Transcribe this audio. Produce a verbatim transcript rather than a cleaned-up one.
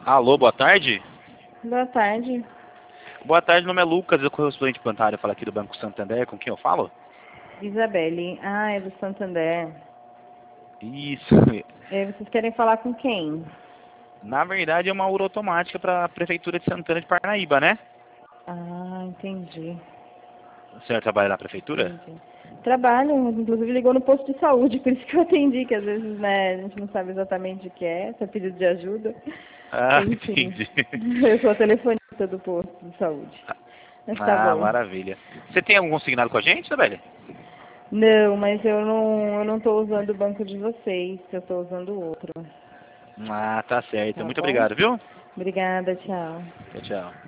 Alô, boa tarde. Boa tarde. Boa tarde, meu nome é Lucas, eu correspondente bancário, falo aqui do Banco Santander, com quem eu falo? Isabelle. Ah, é do Santander. Isso. É, vocês querem falar com quem? Na verdade é uma URA automática para a Prefeitura de Santana de Parnaíba, né? Ah, entendi. O senhor trabalha na Prefeitura? Entendi. Trabalho, inclusive ligou no posto de saúde, por isso que eu atendi, que às vezes, né, a gente não sabe exatamente o que é, se é pedido de ajuda. Ah, Enfim, entendi. eu sou a telefonista do posto de saúde. Mas tá Ah, bom. maravilha. Você tem algum consignado com a gente, Isabelle? Não, mas eu não, eu não tô usando o banco de vocês, eu tô usando outro. Ah, tá certo. Tá Muito bom? obrigado, viu? Obrigada, tchau. Tchau, tchau.